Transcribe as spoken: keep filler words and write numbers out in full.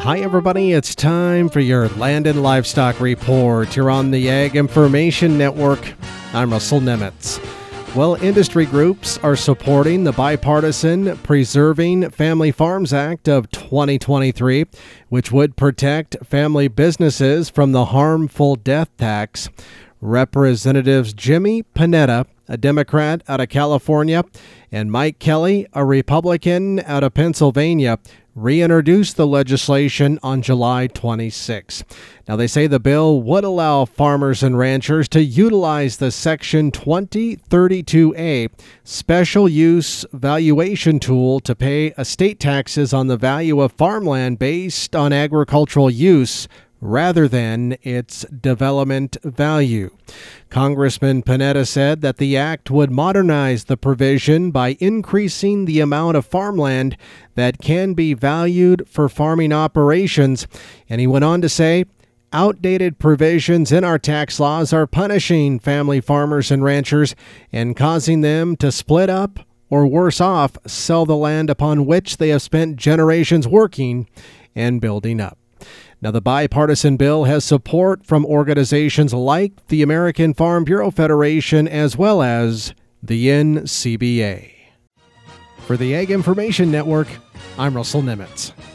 Hi, everybody. It's time for your Land and Livestock Report. You're on the Ag Information Network. I'm Russell Nemitz. Well, industry groups are supporting the bipartisan Preserving Family Farms Act of twenty twenty-three, which would protect family businesses from the harmful death tax. Representatives Jimmy Panetta, a Democrat out of California, and Mike Kelly, a Republican out of Pennsylvania, reintroduced the legislation on July twenty-sixth. Now, they say the bill would allow farmers and ranchers to utilize the Section twenty thirty-two A special use valuation tool to pay estate taxes on the value of farmland based on agricultural use rather than its development value. Congressman Panetta said that the act would modernize the provision by increasing the amount of farmland that can be valued for farming operations. And he went on to say, outdated provisions in our tax laws are punishing family farmers and ranchers and causing them to split up or, worse off, sell the land upon which they have spent generations working and building up. Now, the bipartisan bill has support from organizations like the American Farm Bureau Federation as well as the N C B A. For the Ag Information Network, I'm Russell Nemitz.